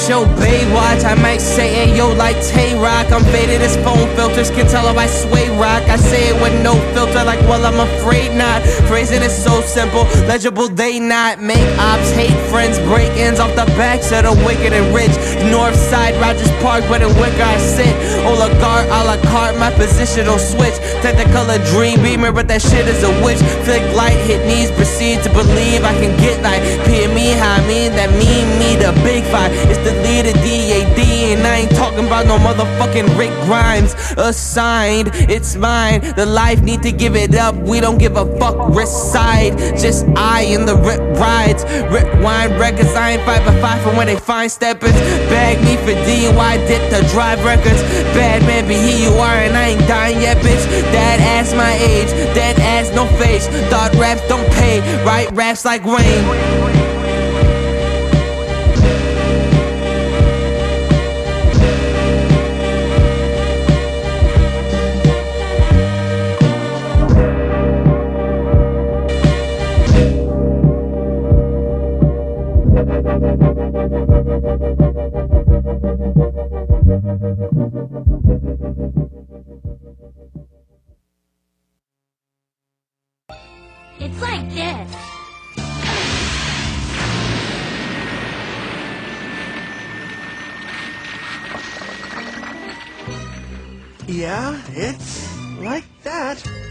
show Baywatch. I might say, hey yo, like Tay-Rock. I'm faded as phone filters, can tell if I sway rock. I say it with no filter, like, well, I'm afraid not. Phrasing is so simple, legible, they not. Make ops, hate friends, break-ins off the backs of the wicked and rich. North side, Rogers Park, but in Wicker I sit. Oligarch, a la carte, my positional switch. Technicolor dream beamer, but that shit is a witch. Flick light, hit knees, proceed to believe I can get like PME, how I mean that me, the big five. It's the leader, DAD, and I ain't talking about no motherfucking Rick Grimes. Assigned, it's mine. The life need to give it up. We don't give a fuck. Wrist side, just I in the rip rides. Rip wine records. I ain't 5 for 5 for when they find steppers. Bag me for DUI, dip the drive records. Bad man, be here you are, and I ain't dying yet, bitch. Dad ass my age, dead ass no face. Thought raps don't pay, write raps like Wayne. It's like this. Yeah, it's like that.